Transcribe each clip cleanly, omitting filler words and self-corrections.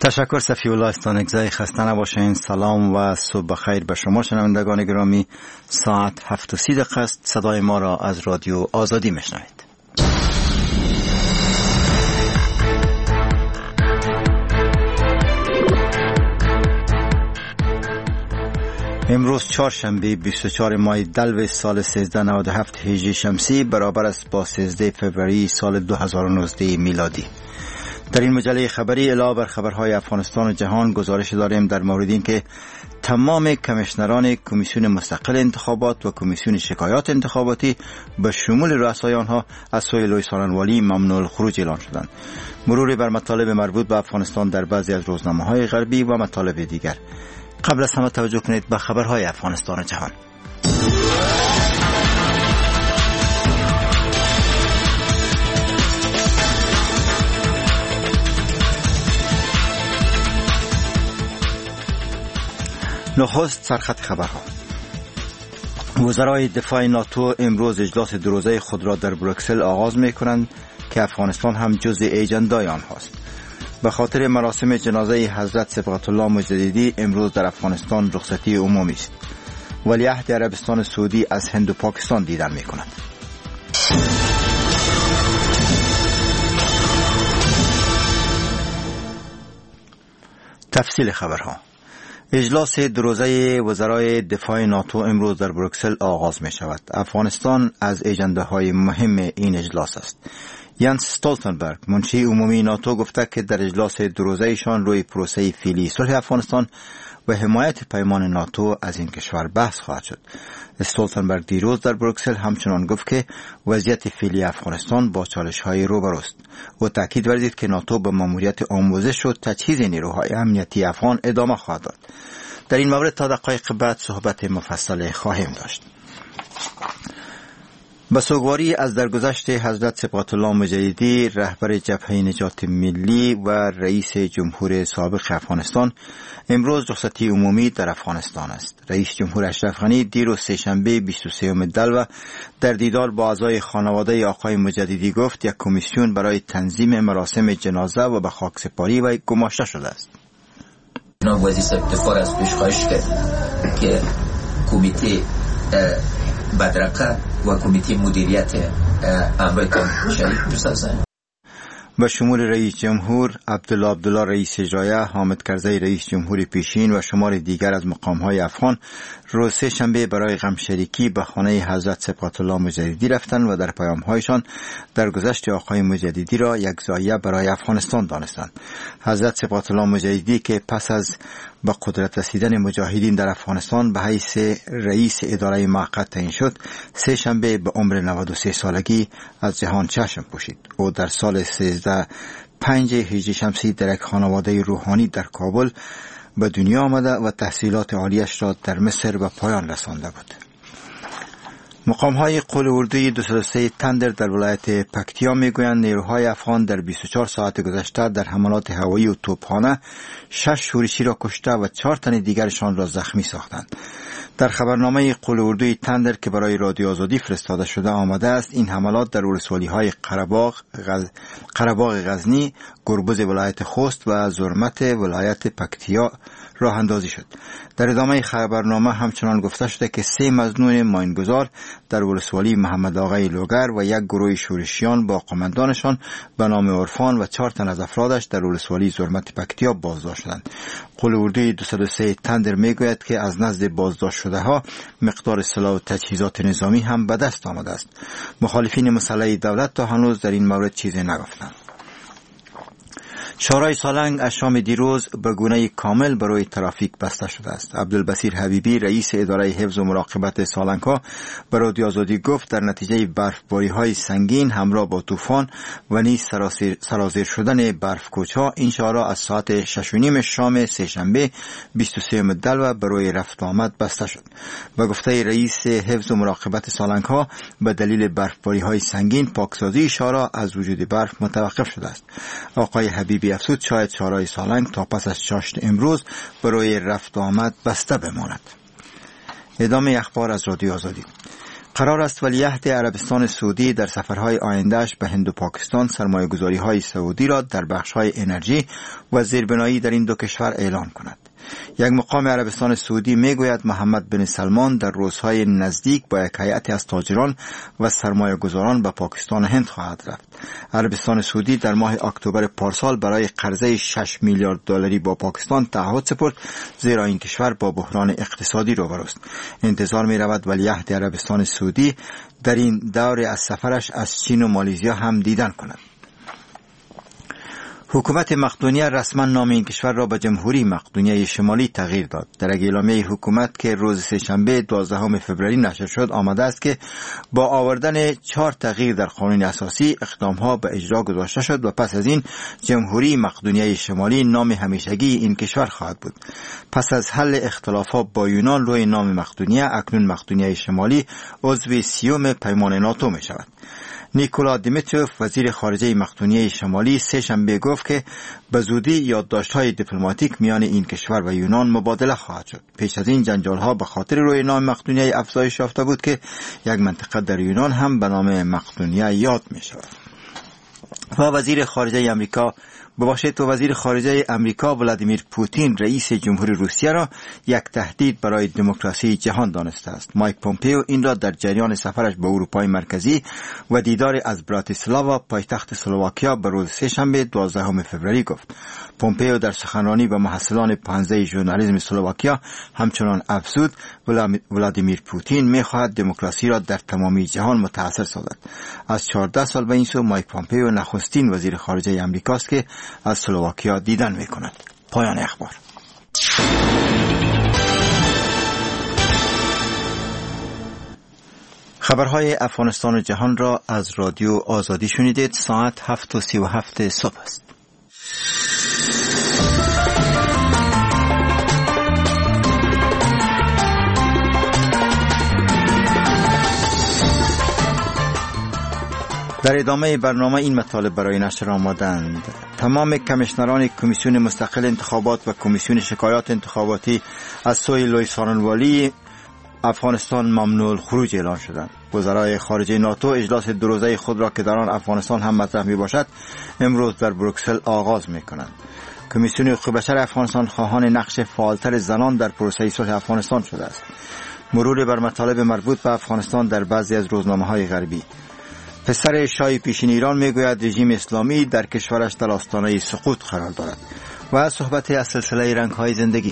تشکر صفی الله استانگزای. خسته نباشین. سلام و صبح بخیر به شما شنوندگان گرامی. ساعت 7:30 است. صدای ما را از رادیو آزادی میشنوید. امروز چهارشنبه 24 ماه دلو سال 1397 هجری شمسی برابر است با 13 فوریه سال 2019 میلادی. در این مجله خبری علاوه بر خبرهای افغانستان و جهان گزارش داریم در مورد این که تمام کمیشنران کمیسیون مستقل انتخابات و کمیسیون شکایات انتخاباتی به شمول رؤسای آنها از سوی لوی سالنوالی ممنوع الخروج اعلان شدند. مروری بر مطالب مربوط به افغانستان در بعضی از روزنامه‌های غربی و مطالب دیگر. قبل از همه توجه کنید به خبرهای افغانستان و جهان. نخست سرخط خبرها. وزرای دفاع ناتو امروز اجلاس دو روزه خود را در بروکسل آغاز می کنند که افغانستان هم جزء اجندای آنهاست. به خاطر مراسم جنازه حضرت صبغت الله مجددی امروز در افغانستان رخصتی عمومی است. ولیعهد عربستان سعودی از هند و پاکستان دیدن می کند. تفصیل خبرها. اجلاس دو روزه وزرای دفاع ناتو امروز در بروکسل آغاز می شود. افغانستان از اجنده‌های مهم این اجلاس است. یانس استولتنبرگ منشی عمومی ناتو گفته که در اجلاس دو روزه‌شان روی پروسه فعلی صلح افغانستان و حمایت پیمان ناتو از این کشور بحث خواهد شد. استولتنبرگ دیروز در بروکسل همچنان گفت که وضعیت فعلی افغانستان با چالش‌های روبروست. او تاکید ورزید که ناتو به ماموریت آموزش و تجهیز نیروهای امنیتی افغان ادامه خواهد داد. در این مورد تا دقایق بعد صحبت مفصل خواهیم داشت. به سوگواری از درگذشت حضرت صبغت الله مجددی رهبر جبهه نجات ملی و رئیس جمهور سابق افغانستان امروز رخصتی عمومی در افغانستان است. رئیس جمهور اشرف غنی دیروز سه‌شنبه 23 دلو در دیدار با اعضای خانواده آقای مجددی گفت یک کمیسیون برای تنظیم مراسم جنازه و به خاکسپاری و گماشته شده است. جناب وزیر صاحب دفاع از پیش خواهش کرد که کمیته بدرقه و کمیته مدیریت امرای شریک بسازند. به شمول رئیس جمهور عبدالله رئیس اجرایی، حامد کرزی رئیس جمهور پیشین و شمار دیگر از مقام‌های افغان روز سه‌شنبه برای غمشریکی به خانه حضرت صبغت الله مجددی رفتند و در پیام‌هایشان درگذشت آقای مجددی را یک ضایعه برای افغانستان دانستند. حضرت صبغت الله مجددی که پس از به قدرت رسیدن مجاهدین در افغانستان به حیث رئیس اداره موقت تعیین شد، سه‌شنبه به عمر 93 سالگی از جهان چشم پوشید. او در سال 1305 هجری شمسی در یک خانواده روحانی در کابل به دنیا آمده و تحصیلات عالیش را در مصر به پایان رسانده بود. مقام‌های قول اردوی 203 تندر در ولایت پکتیا میگویند نیروهای افغان در 24 ساعت گذشته در حملات هوایی و توپخانه 6 شورشی را کشته و 4 تن دیگرشان را زخمی ساختند. در خبرنامه قول اردوی تندر که برای رادیو آزادی فرستاده شده آمده است این حملات در ولسوالی‌های قره‌باغ غزنی، گربز ولایت خوست و زرمت ولایت پکتیا راه اندازی شد. در ادامه خبرنامه همچنان گفته شده که 3 مظنون ماینگذار در ولسوالی محمد آقای لوگر و یک گروه شورشیان با قماندانشان به نام عرفان و 4 تن از افرادش در ولسوالی زرمت پکتیا بازداشت شدند. قول اردوی 203 تندر میگوید که از نزد بازداشت شده ها مقدار سلاح و تجهیزات نظامی هم به دست آمده است. مخالفین مسلح دولت تا هنوز در این مورد چیزی نگفتند. شورای سالنگ از شام دیروز به گونه کامل برای ترافیک بسته شده است. عبدالبصیر حبیبی رئیس اداره حفظ و مراقبت سالنگ‌ها به رادیو آزادی گفت در نتیجه برفباری‌های سنگین همراه با طوفان و نیز سرازیر شدن برفکوچ‌ها این شارع از ساعت 6:30 شام سه‌شنبه 23 دلو برای رفت و آمد بسته شد. به گفته رئیس حفظ و مراقبت سالنگ‌ها به دلیل برفباری‌های سنگین پاکسازی شارع از وجود برف متوقف شده است. آقای حبیبی افزود شاید شارع سالنگ تا پس از چاشت امروز برای رفت و آمد بسته بماند. ادامه اخبار از رادیو آزادی. قرار است ولیعهد عربستان سعودی در سفرهای آیندهش به هند و پاکستان سرمایه‌گذاری‌های سعودی را در بخش‌های انرژی و زیربنایی در این دو کشور اعلان کند. یک مقام عربستان سعودی میگوید محمد بن سلمان در روزهای نزدیک با یک هیئت از تاجران و سرمایه‌گذاران به پاکستان و هند خواهد رفت. عربستان سعودی در ماه اکتبر پارسال برای قرضه 6 میلیارد دلاری با پاکستان تعهد سپرد، زیرا این کشور با بحران اقتصادی روبروست. انتظار می رود ولیعهد عربستان سعودی در این دور از سفرش از چین و مالزیا هم دیدن کند. حکومت مقدونیه رسما نام این کشور را به جمهوری مقدونیه شمالی تغییر داد. در اعلامیه حکومت که روز سه‌شنبه 12 فوریه نشر شد آمده است که با آوردن 4 تغییر در قانون اساسی اقدامها به اجرا گذاشته شد و پس از این جمهوری مقدونیه شمالی نام همیشگی این کشور خواهد بود. پس از حل اختلافات با یونان روی نام مقدونیه، اکنون مقدونیه شمالی عضو 30 پیمان ناتو می شود. نیکولا دیمیتروف وزیر خارجه مقدونیه شمالی سه‌شنبه گفت که به زودی یادداشت‌های دیپلماتیک میان این کشور و یونان مبادله خواهد شد. پیش از این جنجال‌ها به خاطر روی نام مقدونیه افزایش یافته بود که یک منطقه در یونان هم به نام مقدونیه یاد می‌شود. وزیر خارجه امریکا ولادیمیر پوتین رئیس جمهوری روسیه را یک تهدید برای دموکراسی جهان دانسته است. مایک پومپئو این را در جریان سفرش به اروپای مرکزی و دیدار از براتیسلاوا پایتخت اسلواکیا به روز سه‌شنبه 12 فوریه گفت. پومپئو در سخنرانی به محصلان پانزه ژورنالیسم اسلواکیا همچنان افزود ولادیمیر پوتین می‌خواهد دموکراسی را در تمامی جهان متأثر سازد. از 14 سال به این سو مایک پومپئو نخستین وزیر خارجه امریکاست که از اسلواکیا دیدن می‌کند. پایان اخبار. خبرهای افغانستان و جهان را از رادیو آزادی شنیدید. ساعت 7:37 صبح است. در ادامه برنامه این مطالب برای نشر آمدند. تمام کمیشنران کمیسیون مستقل انتخابات و کمیسیون شکایات انتخاباتی از سوی لوئیس فارنوالی افغانستان ممنوع الخروج اعلان شدند. وزرای خارجه ناتو اجلاس دو روزه خود را که در آن افغانستان هم مطرح می باشد امروز در بروکسل آغاز می کنند. کمیسیون حقوق بشر افغانستان خواهان نقش فعالتر زنان در پروسه صلح افغانستان شده است. مرور بر مطالب مربوط به افغانستان در بعضی از روزنامه‌های غربی. پسر شاه پیشین ایران میگوید رژیم اسلامی در کشورش در آستانه سقوط قرار دارد. و صحبت از سلسله رنگ‌های زندگی.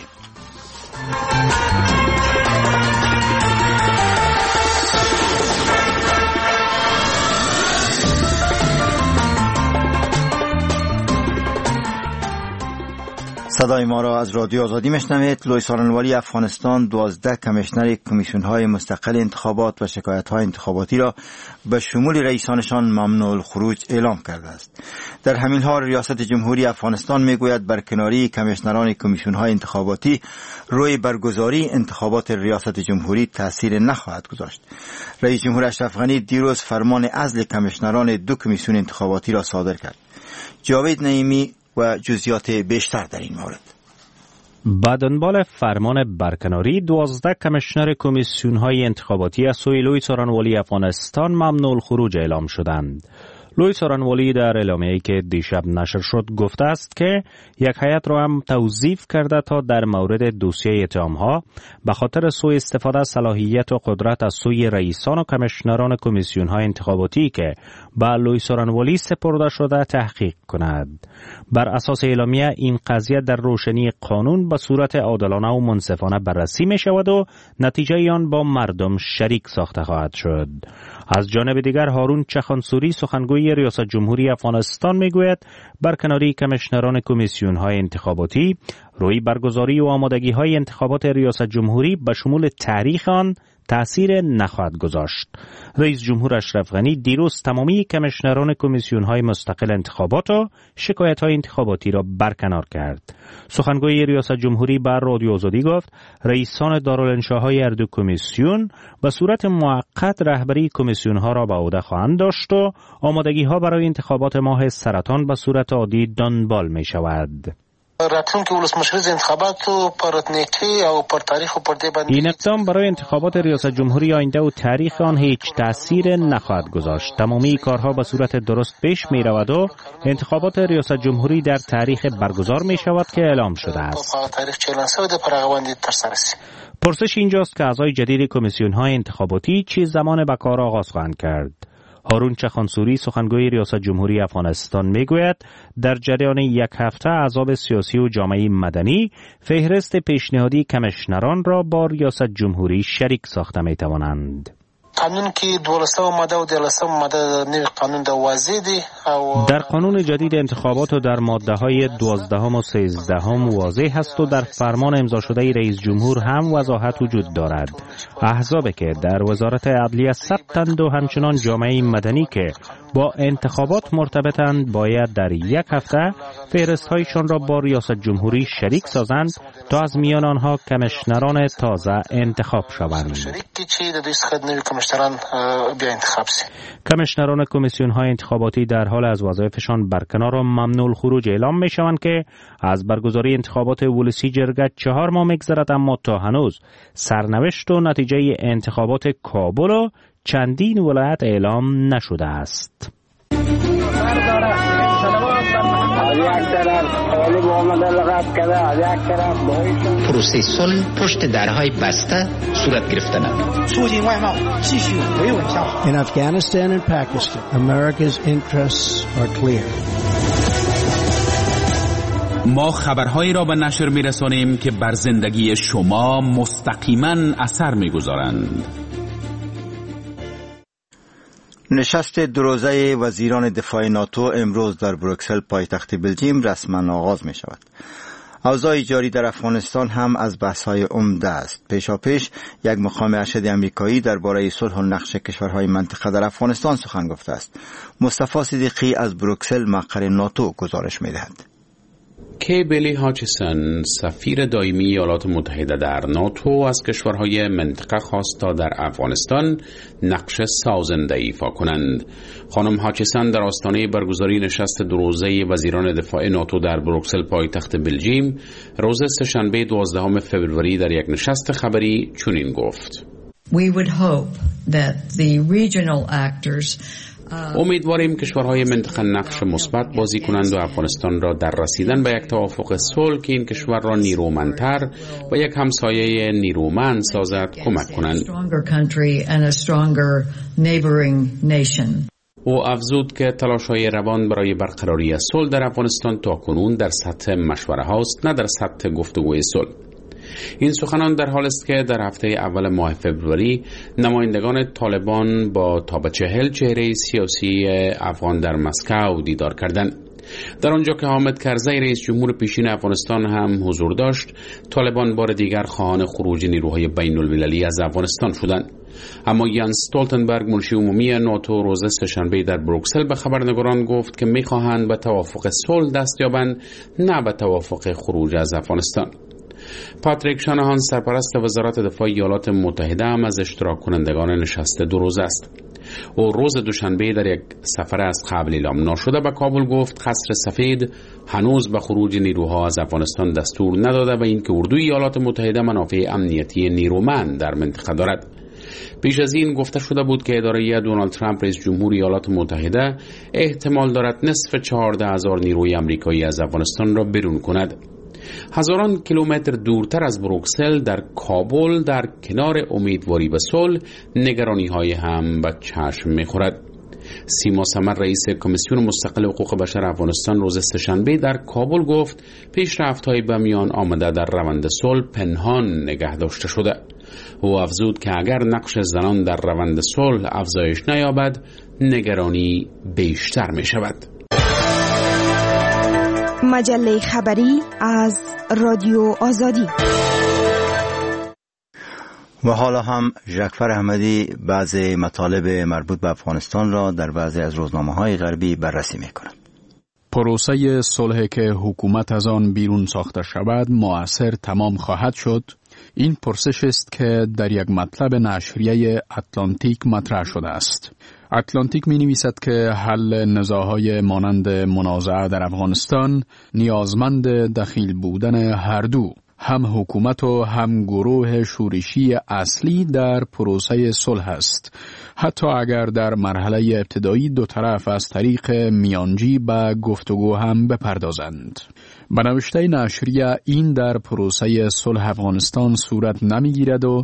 صدای ما را از رادیو آزادی میشنوید. لوئیس فارنوالی افغانستان 12 کمیشنر کمیسیون‌های مستقل انتخابات و شکایت‌های انتخاباتی را به شمول رئیسانشان ممنوع الخروج اعلام کرده است. در همین حال ریاست جمهوری افغانستان میگوید برکناری کمیشنران کمیسیون‌های انتخاباتی روی برگزاری انتخابات ریاست جمهوری تأثیر نخواهد گذاشت. رئیس جمهور اشرف غنی دیروز فرمان عزل کمیشنران 2 کمیسیون انتخاباتی را صادر کرد. جاوید نعیمی و جزئیات بیشتر در این مورد. با دنبال فرمان برکناری 12 کمیشنر کمیسیون‌های انتخاباتی از سوی لوئیس فارنوالی افغانستان ممنوع الخروج اعلام شدند. لوئیس فارنوالی در اعلامیه‌ای که دیشب نشر شد گفته است که یک هیئت را هم توظیف کرده تا در مورد دوسیه اتهام‌ها به خاطر سوء استفاده از صلاحیت و قدرت از سوی رئیسان و کمیشنران کمیسیون‌های انتخاباتی که به لوئیس فارنوالی سپرده شده تحقیق کند. بر اساس اعلامیه این قضیه در روشنی قانون به صورت عادلانه و منصفانه بررسی می شود و نتیجه آن با مردم شریک ساخته خواهد شد. از جانب دیگر هارون چخانسوری سخنگوی ریاست جمهوری افغانستان میگوید برکناری کمیشنران کمیسیون‌های انتخاباتی روی برگزاری و آمادگی‌های انتخابات ریاست جمهوری به شمول تاریخ آن تأثیر نخواهد گذاشت. رئیس جمهور اشرف غنی دیروز تمامی کمیشنران کمیسیون‌های مستقل انتخابات و شکایت‌های انتخاباتی را برکنار کرد. سخنگوی ریاست جمهوری بر رادیو آزادی گفت رئیسان دارالانشاهای هر دو کمیسیون به صورت موقت رهبری کمیسیون‌ها را به عهده خواهند داشت و آمادگی‌ها برای انتخابات ماه سرطان به صورت عادی دنبال می‌شود. راتلونکي ولسمشریز انتخاباتو پرتنیکی او پر تاریخ و پر دی باندې این اقدام برای انتخابات ریاست جمهوری آینده و تاریخ آن هیچ تأثیر نخواهد گذاشت. تمامی کارها به صورت درست پیش می رود و انتخابات ریاست جمهوری در تاریخ برگزار می شود که اعلام شده است. پرسش اینجاست که اعضای جدید کمیسیون های انتخاباتی چه زمان به کار آغاز خواهند کرد؟ هارون چخانسوری سخنگوی ریاست جمهوری افغانستان میگوید در جریان یک هفته احزاب سیاسی و جامعه مدنی فهرست پیشنهادی کمیشنران را با ریاست جمهوری شریک ساخته می توانند. قانون کې 12 ماده و 13 ماده نوی قانون د واضح دی او در قانون جدید انتخابات و در ماده های 12 و 13 واضح است و در فرمان امضا شده رئیس جمهور هم وضاحت وجود دارد. احزابی که در وزارت عدلیه ثبتند و همچنان جامعه مدنی که با انتخابات مرتبطند باید در یک هفته فهرست‌هایشان را با ریاست جمهوری شریک سازند تا از میان آنها کمیشنران تازه انتخاب شوند. کمیشنران کمیسیون های انتخاباتی در حال از وظایفشان برکنار و ممنوع الخروج اعلام می شوند که از برگزاری انتخابات ولسی جرگه 4 ماه می‌گذرد، اما تا هنوز سرنوشت و نتیجه انتخابات کابل و چندین ولایت اعلام نشده است. پروسه صلح پشت درهای بسته صورت گرفتند. In Afghanistan and Pakistan, America's interests are clear. ما خبرهایی را به نشر می‌رسانیم که بر زندگی شما مستقیما اثر می‌گذارند. نشست دوروزه وزیران دفاع ناتو امروز در بروکسل پایتخت بلژیم رسما آغاز می شود. اوضاع جاری در افغانستان هم از بحث‌های عمده است. پیشاپیش یک مقام ارشد آمریکایی درباره صلح و نقش کشورهای منطقه در افغانستان سخن گفته است. مصطفی صدیقی از بروکسل مقر ناتو گزارش می دهد. بیلی هاچسون سفیر دائمی ایالات متحده در ناتو از کشورهای منطقه خواست تا در افغانستان نقش سازنده ایفا کنند. خانم هاچسون در آستانه برگزاری نشست دوروزه وزیران دفاع ناتو در بروکسل پایتخت بلژیم روز سه‌شنبه 12 فوریه در یک نشست خبری چنین گفت: We would hope that the regional actors امیدواریم کشورهای منطقه نقش مثبت بازی کنند و افغانستان را در رسیدن به یک توافق صلح که این کشور را نیرومندتر و یک همسایه نیرومند سازد کمک کنند. او افزود که تلاش‌های روان برای برقراری صلح در افغانستان تاکنون در سطح مشوره هاست، نه در سطح گفتگوی صلح. این سخنان در حال است که در هفته اول ماه فوریه نمایندگان طالبان با تا به 40 چهره سیاسی افغان در مسکو دیدار کردند. در آنجا که حامد کرزی رئیس جمهور پیشین افغانستان هم حضور داشت، طالبان بار دیگر خواهان خروج نیروهای بین المللی از افغانستان شدند. اما یانس استولتنبرگ منشی عمومی ناتو روز سه‌شنبه در بروکسل به خبرنگاران گفت که می‌خواهند به توافق صلح دست یابند، نه به توافق خروج از افغانستان. پاتریک شانهان سرپرست وزارت دفاع ایالات متحده هم از اشتراک کنندگان نشست دو روزه است. او روز دوشنبه در یک سفر از قبل اعلام ناشده به کابل گفت قصر سفید هنوز به خروج نیروها از افغانستان دستور نداده و اینکه اردوی ایالات متحده منافع امنیتی نیرومند در منطقه دارد. پیش از این گفته شده بود که اداره دونالد ترامپ رئیس جمهور ایالات متحده احتمال دارد نصف 14,000 نیروی آمریکایی از افغانستان را بیرون کند. هزاران کیلومتر دورتر از بروکسل در کابل در کنار امیدواری به صلح نگرانی‌های هم به چشم می‌خورد. سیما سمر رئیس کمیسیون مستقل حقوق بشر افغانستان روز سه‌شنبه در کابل گفت پیشرفت‌های به میان آمده در روند صلح پنهان نگه داشته شده. او افزود که اگر نقش زنان در روند صلح افزایش نیابد نگرانی بیشتر می‌شود. مجله خبری از رادیو آزادی. و حالا هم ژاکفر احمدی بعضی مطالب مربوط به افغانستان را در بعضی از روزنامه‌های غربی بررسی می‌کند. پروسه صلح که حکومت از آن بیرون ساخته شود مؤثر تمام خواهد شد؟ این پرسش است که در یک مطلب نشریه اتلانتیک مطرح شده است. اتلانتیک می نویسد که حل نزاعهای مانند منازعه در افغانستان نیازمند دخیل بودن هر دو، هم حکومت و هم گروه شورشی اصلی در پروسه صلح است، حتی اگر در مرحله ابتدایی دو طرف از طریق میانجی به گفتگو هم بپردازند. به نوشته نشریه این در پروسه صلح افغانستان صورت نمیگیرد و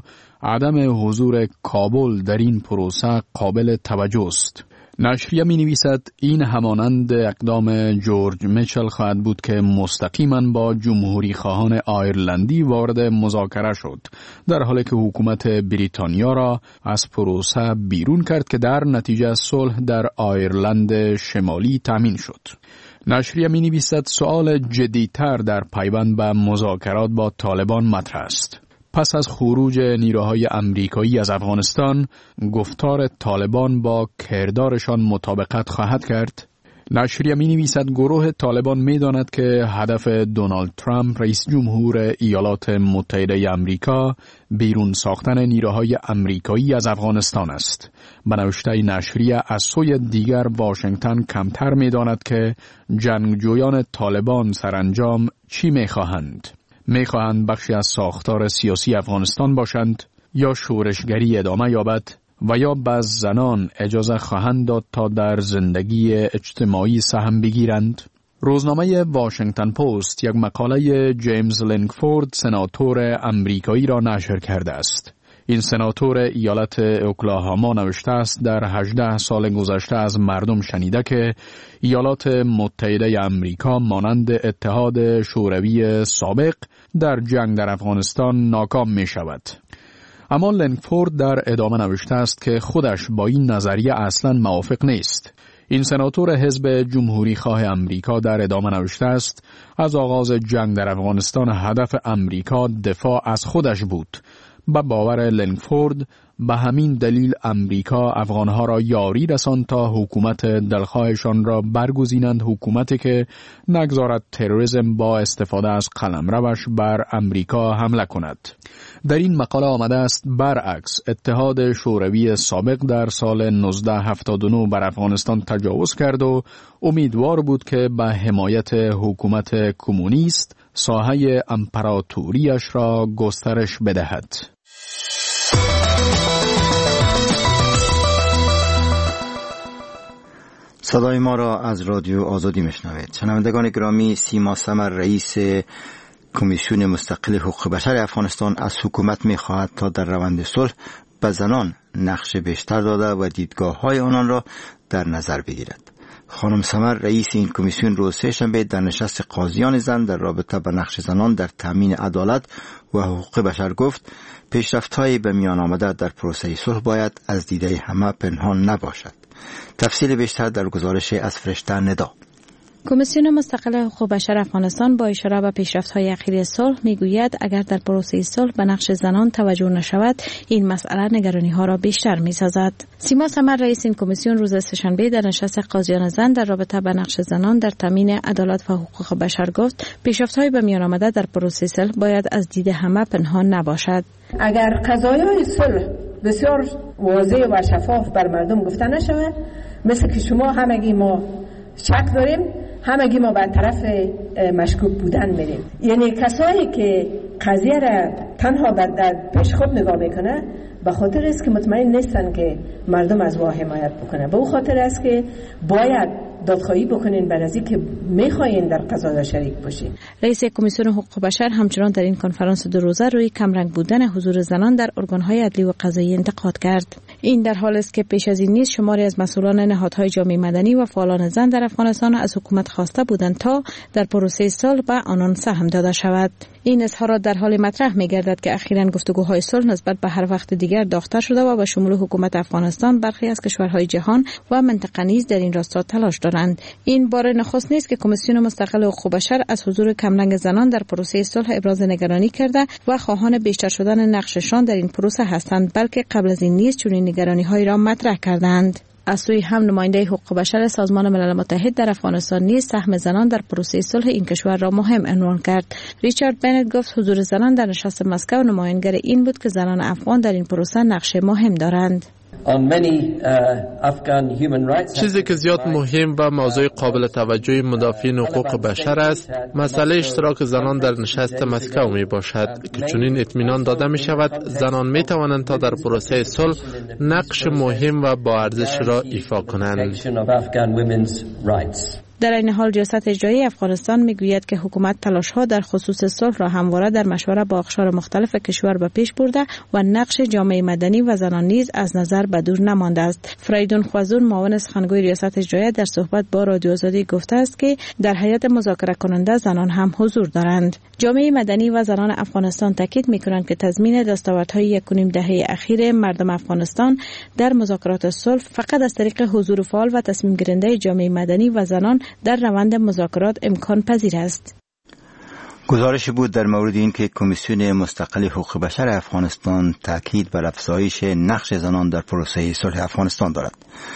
عدم حضور کابل در این پروسه قابل توجه است. نشریه می نویسد این همانند اقدام جورج میچل خواهد بود که مستقیما با جمهوری خواهان آیرلندی وارد مذاکره شد، در حالی که حکومت بریتانیا را از پروسه بیرون کرد که در نتیجه صلح در آیرلند شمالی تامین شد. نشریه می نویسد سؤال جدیتر در پیوند به مذاکرات با طالبان مطرح است. پس از خروج نیروهای امریکایی از افغانستان، گفتار طالبان با کردارشان مطابقت خواهد کرد. نشریه می نویسد گروه طالبان می داند که هدف دونالد ترامپ رئیس جمهور ایالات متحده امریکا بیرون ساختن نیروهای امریکایی از افغانستان است. به نوشته نشریه از سوی دیگر واشنگتن کمتر می داند که جنگجویان طالبان سرانجام چی می خواهند. می خواهند بخشی از ساختار سیاسی افغانستان باشند یا شورشگری ادامه یابد و یا به زنان اجازه خواهند داد تا در زندگی اجتماعی سهم بگیرند. روزنامه واشنگتن پست یک مقاله جیمز لینکفورد سناتور امریکایی را نشر کرده است. این سناتور ایالت اوکلاهاما نوشته است در 18 سال گذشته از مردم شنیده که ایالات متحده امریکا مانند اتحاد شوروی سابق در جنگ در افغانستان ناکام می شود. اما لینکفورد در ادامه نوشته است که خودش با این نظریه اصلا موافق نیست. این سناتور حزب جمهوری خواه امریکا در ادامه نوشته است از آغاز جنگ در افغانستان هدف امریکا دفاع از خودش بود. با باور لینکفورد به همین دلیل امریکا افغانها را یاری رساند تا حکومت دلخواهشان را برگزینند، حکومتی که نگذارد تروریسم با استفاده از قلمروش بر امریکا حمله کند. در این مقاله آمده است برعکس اتحاد شوروی سابق در سال 1979 بر افغانستان تجاوز کرد و امیدوار بود که به حمایت حکومت کمونیست ساحه امپراتوریش را گسترش بدهد. صدای ما را از رادیو آزادی میشنوید. شنوندگان گرامی، سیما سمر رئیس کمیسیون مستقل حقوق بشر افغانستان از حکومت می‌خواهد تا در روند صلح به زنان نقش بیشتر داده و دیدگاه‌های آنان را در نظر بگیرد. خانم سمر رئیس این کمیسیون روز سه‌شنبه در نشست قاضیان زن در رابطه با نقش زنان در تامین عدالت و حقوق بشر گفت پیشرفت‌های به میان آمده در پروسه صلح باید از دیده همه پنهان نباشد. تفصیل بیشتر در گزارش از فرشته ندا. کمیسیون مستقل حقوق بشر افغانستان با اشاره به پیشرفت‌های اخیر صلح میگوید اگر در پروسه صلح به نقش زنان توجه نشود این مسئله نگرانی‌ها را بیشتر می‌سازد. سیما سمر رئیس این کمیسیون روز سه‌شنبه در نشست قاضیان زن در رابطه با نقش زنان در تامین عدالت و حقوق بشر گفت پیشرفت‌های به میان آمده در پروسه صلح باید از دید همه پنهان نباشد. اگر قضایای صلح بسیار واضح و شفاف بر مردم گفته نشود، مثل که شما همگی ما شک داریم، همگی ما به طرف مشکوک بودن میریم. یعنی کسایی که قضیه را تنها به پیش خود نگاه میکنه به خاطر است که مطمئن نیستن که مردم از وا حمایت بکنه. به اون خاطر است که باید دادخواهی بکنین بر از اینکه میخواین در قضایا شریک باشین. رئیس کمیسیون حقوق بشر همچنان در این کنفرانس 2 روزه روی کمرنگ بودن حضور زنان در ارگان‌های عدلی و قضایی انتقاد کرد. این در حالی است که پیش از این نیز شماری از مسئولان نهادهای جامعه مدنی و فعالان زن در افغانستان از حکومت خواسته بودند تا در پروسه صلح به آنان سهم داده شود. این اظهارات در حال مطرح می‌گردد که اخیراً گفتگوهای صلح نسبت به هر وقت دیگر داغ‌تر شده و به شمول حکومت افغانستان برخی از کشورهای جهان و منطقه نیز در این راستا تلاش دارند. این بار نخست نیست که کمیسیون مستقل حقوق بشر از حضور کمرنگ زنان در پروسه صلح ابراز نگرانی کرده و خواهان بیشتر شدن نقششان در این پروسه هستند، بلکه قبل از این نیز چنین نگرانی‌هایی را مطرح کردند. از سوی هم نماینده حقوق بشر سازمان ملل متحد در افغانستان نیز سهم زنان در پروسه صلح این کشور را مهم عنوان کرد. ریچارد بنت گفت حضور زنان در نشست مسکو نمایانگر این بود که زنان افغان در این پروسه نقش مهم دارند. چیزی که زیاد مهم و موضوع قابل توجه مدافعین حقوق بشر است مسئله اشتراک زنان در نشست مسکو می باشد که چنین اطمینان داده می شود زنان می توانند تا در پروسه صلح نقش مهم و با ارزش را ایفا کنند. در این حال ریاست اجرایی افغانستان میگوید که حکومت تلاش‌ها در خصوص صلح را همواره در مشوره با اقشار مختلف کشور به پیش برده و نقش جامعه مدنی و زنان نیز از نظر به دور نمانده است. فریدون خوازون معاون سخنگوی ریاست اجرایی در صحبت با رادیو آزادی گفته است که در هیئت مذاکره کننده زنان هم حضور دارند. جامعه مدنی و زنان افغانستان تاکید می‌کنند که تضمین دستاوردهای 1.5 دهه اخیر مردم افغانستان در مذاکرات صلح فقط از طریق حضور فعال و تصمیم گیرنده جامعه مدنی و زنان در روند مذاکرات امکان پذیر است. گزارش بود در مورد اینکه کمیسیون مستقل حقوق بشر افغانستان تاکید بر افزایش نقش زنان در پروسه صلح افغانستان دارد.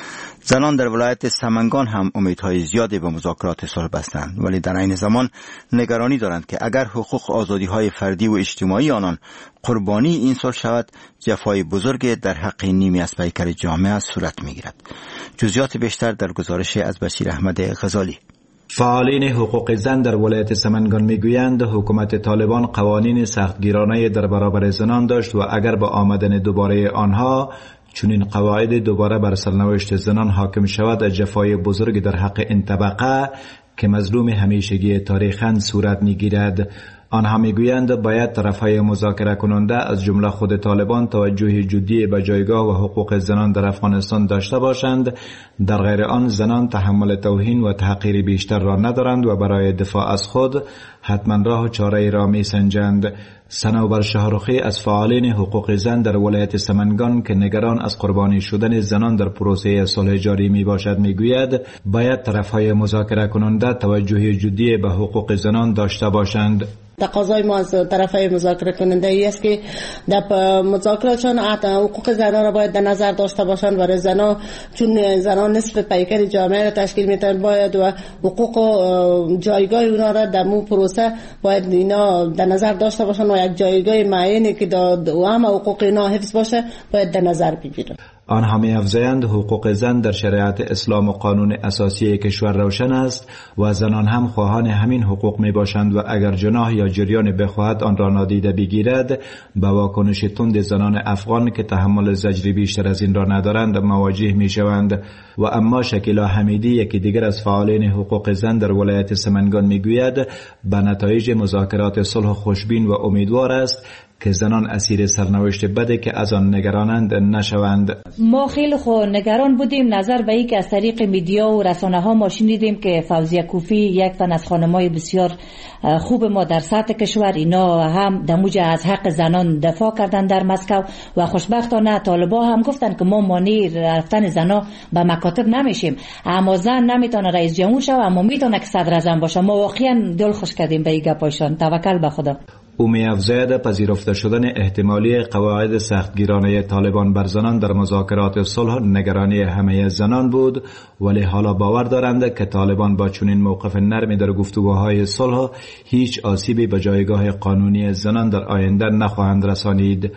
زنان در ولایت سمنگان هم امیدهای زیادی به مذاکرات صلح بستند، ولی در عین زمان نگرانی دارند که اگر حقوق آزادی‌های فردی و اجتماعی آنان قربانی این صلح شود، جفای بزرگ در حق نیمی از پیکر جامعه صورت می‌گیرد. جزئیات بیشتر در گزارش از بشیر احمد غزالی. فعالین حقوق زن در ولایت سمنگان میگویند حکومت طالبان قوانین سختگیرانه در برابر زنان داشت و اگر با آمدن دوباره آنها چون قواعد دوباره بر سرنوشت زنان حاکم شود، جفای بزرگ در حق این طبقه که مظلوم همیشگی تاریخاً صورت میگیرد. آنها میگویند باید طرفهای مذاکره کننده از جمله خود طالبان توجه جدی به جایگاه و حقوق زنان در افغانستان داشته باشند. در غیر آن زنان تحمل توهین و تحقیر بیشتر را ندارند و برای دفاع از خود حتما راه چاره را میسنجند. صنوبر شاهرخی از فعالین حقوق زن در ولایت سمنگان که نگران از قربانی شدن زنان در پروسه صلح جاری می باشد میگوید باید طرفهای مذاکره کننده توجه جدی به حقوق زنان داشته باشند. تقاضای ما از طرفای مذاکره کننده ای است که در مذاکراتشان حقوق زنان را باید در نظر داشته باشند. برای زنان چون زنان نصف پیکر جامعه را تشکیل میتن، باید و حقوق و جایگاه اونا را در مو پروسه باید اینا در نظر داشته باشند و یک جایگاه معینی که همه حقوق اینا حفظ باشه باید در نظر بگیرند. آنها می‌افزایند حقوق زن در شریعت اسلام و قانون اساسی کشور روشن است و زنان هم خواهان همین حقوق میباشند و اگر جناح یا جریان بخواهد آن را نادیده بگیرد با واکنش تند زنان افغان که تحمل زجری بیشتر از این را ندارند مواجه میشوند. و اما شکیلا حمیدی یکی دیگر از فعالین حقوق زن در ولایت سمنگان میگوید به نتایج مذاکرات صلح خوشبین و امیدوار است که زنان اسیر سرنوشت بده که از آن نگرانند نشوند. ما خیلی نگران بودیم نظر به این که از طریق میدیا و رسانه ها ما شنیدیم که فوزیه کوفی یک تن از خانمای بسیار خوب ما در سطح کشور، اینا هم دموج از حق زنان دفاع کردن در مسکو و خوشبختانه طالبا هم گفتن که ما مانع رفتن زنا به مکاتب نمیشیم، اما زن نمیتونه رئیس جمهور شه اما میتونه که صدر اعظم باشه. ما واقعا دل خوش کردیم به این گپایشان. توکل به خدا. او می‌افزاید پذیرفته شدن احتمالی قواعد سختگیرانه طالبان بر زنان در مذاکرات صلح نگرانی همه زنان بود، ولی حالا باور دارند که طالبان با چنین موقف نرمی در گفتگوهای صلح هیچ آسیبی به جایگاه قانونی زنان در آینده نخواهند رسانید.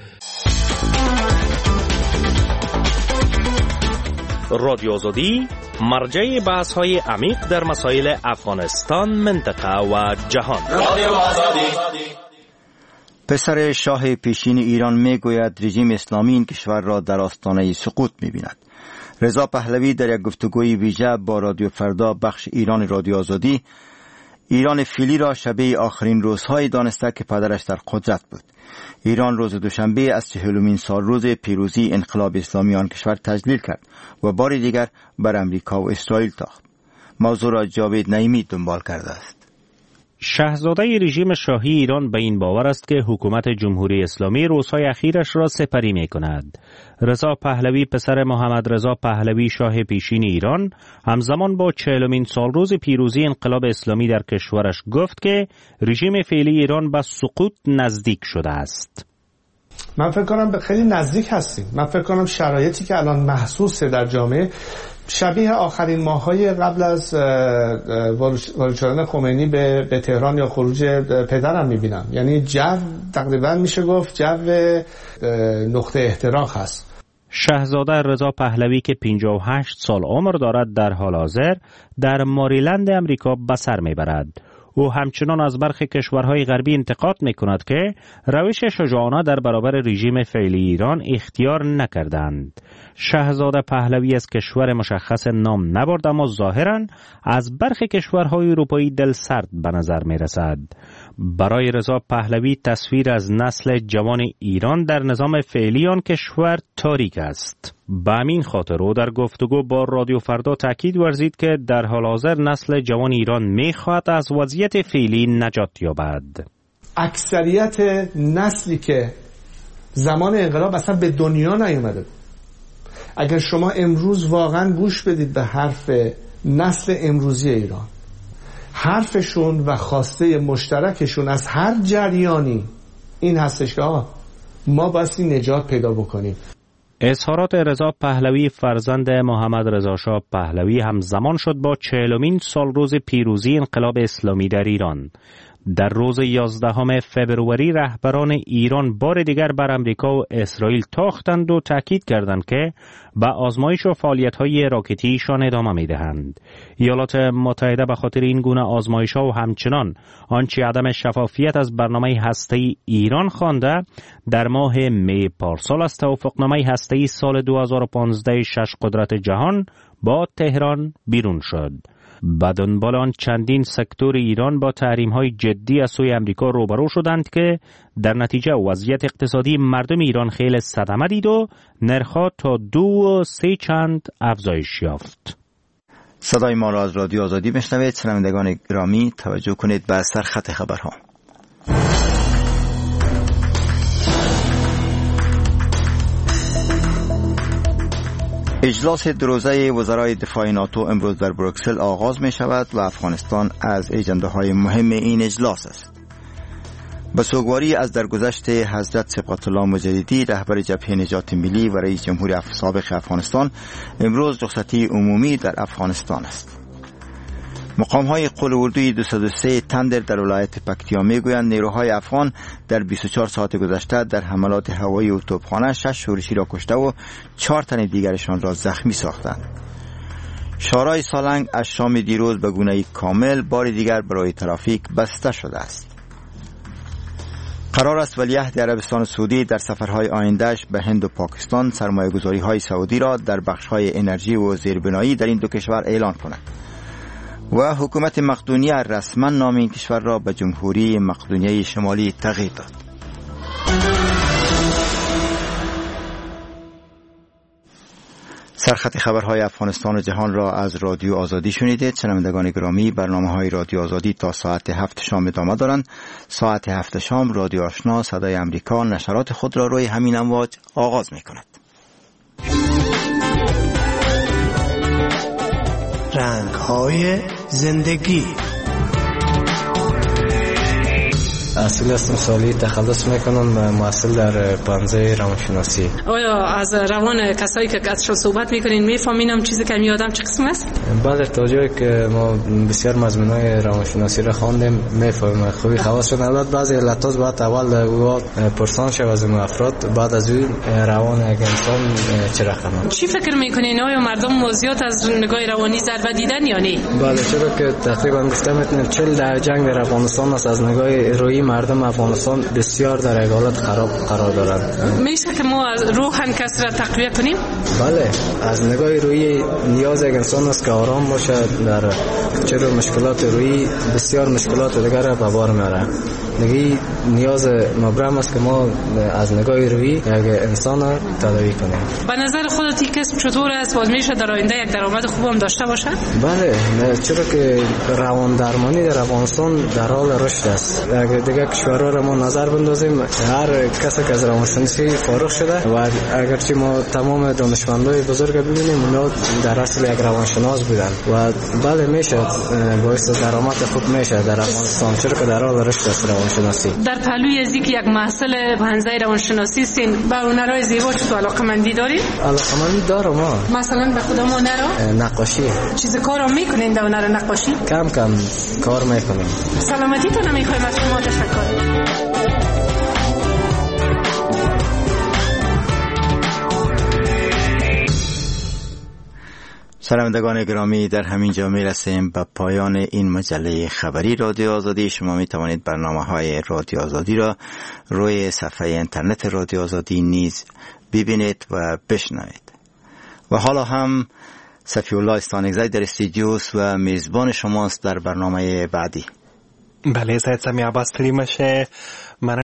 رادیو آزادی مرجع بحث‌های عمیق در مسائل افغانستان، منطقه و جهان. رادیو آزادی. پسر شاه پیشین ایران میگوید رژیم اسلامی این کشور را در آستانه سقوط می‌بیند. رضا پهلوی در یک گفتگوی ویژه با رادیو فردا بخش ایران رادیو آزادی ایران فعلی را شبیه آخرین روزهای دانسته که پدرش در قدرت بود. ایران روز دوشنبه از 40مین سالروز پیروزی انقلاب اسلامی آن کشور تجلیل کرد و بار دیگر بر امریکا و اسرائیل تاخت. موضوع را جاوید نعیمی دنبال کرده است. شاهزاده رژیم شاهی ایران به این باور است که حکومت جمهوری اسلامی روزهای اخیرش را سپری می کند. رضا پهلوی پسر محمد رضا پهلوی شاه پیشین ایران همزمان با 40مین سالروز پیروزی انقلاب اسلامی در کشورش گفت که رژیم فعلی ایران به سقوط نزدیک شده است. من فکر کنم خیلی نزدیک هستیم. من فکر کنم شرایطی که الان محسوسه در جامعه شبیه آخرین ماه‌های قبل از وارد شدن خمینی به تهران یا خروج پدرم می‌بینم. یعنی جو تقریبا میشه گفت جو نقطه احتراق هست. شاهزاده رضا پهلوی که 58 سال عمر دارد در حال حاضر در ماریلند امریکا به سر میبرد. او همچنان از برخی کشورهای غربی انتقاد میکند که روش شجاعانه در برابر رژیم فعلی ایران اختیار نکردند. شاهزاده پهلوی از کشور مشخص نام نبرد، اما ظاهراً از برخی کشورهای اروپایی دل سرد به نظر میرسد. برای رضا پهلوی تصویر از نسل جوان ایران در نظام فعلی آن کشور تاریک است. به همین خاطر او در گفتگو با رادیو فردا تاکید ورزید که در حال حاضر نسل جوان ایران میخواهد از وضعیت فعلی نجات یابد. اکثریت نسلی که زمان انقلاب اصلا به دنیا نیومده، اگر شما امروز واقعا گوش بدید به حرف نسل امروزی ایران، حرفشون و خواسته مشترکشون از هر جریانی این هستش که ما بایستی نجات پیدا بکنیم. اظهارات رضا پهلوی فرزند محمد رضا شاه پهلوی همزمان شد با 40مین سالروز پیروزی انقلاب اسلامی در ایران. در روز 11 فوریه رهبران ایران بار دیگر بر امریکا و اسرائیل تاختند و تاکید کردند که به آزمایش و فعالیت‌های راکتیشان ادامه می‌دهند. ایالات متحده به خاطر این گونه آزمایش‌ها و همچنان آنچه عدم شفافیت از برنامه هسته‌ای ایران خوانده، در ماه می پارسال از توافقنامه هسته‌ای سال 2015 شش قدرت جهان با تهران بیرون شد. به دنبال آن چندین سکتور ایران با تحریم‌های جدی از سوی امریکا روبرو شدند که در نتیجه وضعیت اقتصادی مردم ایران خیلی صدمه دید و نرخ‌ها تا 2 و 3 چند افزایش یافت. صدای ما را از رادیو آزادی میشنوید. شنوندگان گرامی توجه کنید به سرخط خبرها. اجلاس دروزه وزرای دفاع ناتو امروز در بروکسل آغاز می شود و افغانستان از اجنده های مهم این اجلاس است. به سوگواری از درگذشت حضرت سبقت الله مجددی رهبر جبهه نجات ملی و رئیس جمهور سابق افغانستان، امروز رخصتی عمومی در افغانستان است. مقام‌های قول اردوی 203 تندر در ولایت پکتیا میگویند نیروهای افغان در 24 ساعت گذشته در حملات هوایی و توپخانه 6 شورشی را کشته و 4 تن دیگرشان را زخمی ساختند. شارای سالنگ از شام دیروز به گونه کامل بار دیگر برای ترافیک بسته شده است. قرار است ولیعهد عربستان سعودی در سفرهای آیندهش به هند و پاکستان سرمایه‌گذاری‌های سعودی را در بخش‌های انرژی و زیربنایی در این دو کشور اعلان کند و حکومت مقدونیه رسما نام این کشور را به جمهوری مقدونیه شمالی تغییر داد. سرخط خبرهای افغانستان و جهان را از رادیو آزادی شنیدید. شنوندگان گرامی، برنامه‌های رادیو آزادی تا ساعت 7 شام ادامه دارند. ساعت 7 شام رادیو آشنا صدای امریکا نشرات خود را روی همین امواج آغاز می‌کند. رنگ‌های زندگی. اصیل هستم، سالی تخلص میکنم، محصل در پانزه روانشناسی. آیا از روان کسایی که ازشون صحبت میکنین میفهمینم چیزی که میادم چه قسم است؟ بله، تا جایی که ما بسیار مضمونای روانشناسی را خواندیم میفهمیم خوبی خواص شد. البته بعضی علتاش باید اول او پرسان شود از افراد، بعد از اون روان یک انسان چه رقمه. چی فکر میکنین؟ آیا مردم زیاد از نگاه روانی ضربه دیدن یا نه؟ بله، چرا که تقریبا گفتم میتونیم 40 در جنگ در افغانستان است. از نگاه روحی مردم افغانستان بسیار در یک حالت خراب قرار دارند. میشه که ما از روحن کس را تقویت کنیم؟ بله، از نگاه روحی نیاز یک انسان است که آرام باشه. در چرا مشکلات روحی بسیار مشکلات دیگر را به بار میاره. دیگه نیاز مبرم است که ما از نگاه روحی یک انسان را تداوی کنیم. به نظر خودت این کسب چطور است؟ باز میشه در آینده یک درآمد خوبم داشته باشه؟ بله، چرا که روان درمانی در افغانستان در حال رشد است. اگر دیگه کشورها را ما نظر بندازیم، هر کسی که از روانشناسی فارغ شده و اگرچه ما تمام دانشمندای بزرگ ببینیم اونا در اصل یک روانشناس بودن و بله میشه باعث درآمد خوب میشه در افغانستان، چرا که در حال رشد است روانشناسی. روانشناسی. در پهلوی از یک محصل حوزه روانشناسی سین به هنرهای زیبا چطور علاقه‌مندی دارید؟ علاقه‌مندی دارم. مثلا به خودم هنر نقاشی. چیز کارو میکنین در هنر نقاشی؟ کم کار میکنم. سلامتیتون میخوایم از شما تشکر. شنوندگان گرامی، در همین جا میرسیم به پایان این مجله خبری رادیو آزادی. شما می توانید برنامه‌های رادیو آزادی را روی صفحه اینترنت رادیو آزادی نیز ببینید و بشنوید. و حالا هم صفی الله استانگزی در استودیوس و میزبان شماست در برنامه بعدی. بله، سید سمی عباس تلیمشه. من